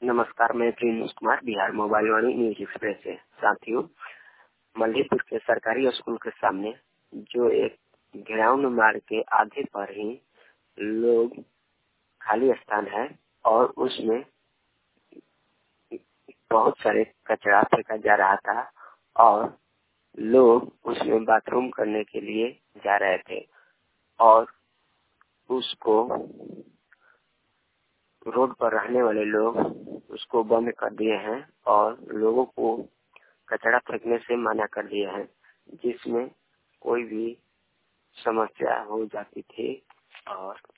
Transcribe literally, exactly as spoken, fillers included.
नमस्कार, मैं Prince Kumar, Bihar mobile Vaani news express से। साथियों, मल्लीपुर के सरकारी स्कूल के सामने जो एक ग्राउंड मार्ग के आगे पर ही लोग खाली स्थान है और उसमें बहुत सारे कचरा फेंका जा रहा था और लोग उसमें बाथरूम करने के लिए जा रहे थे और उसको रोड पर रहने वाले लोग उसको बंद कर दिए हैं और लोगों को कचरा फेंकने से मना कर दिए हैं, जिसमें कोई भी समस्या हो जाती थी और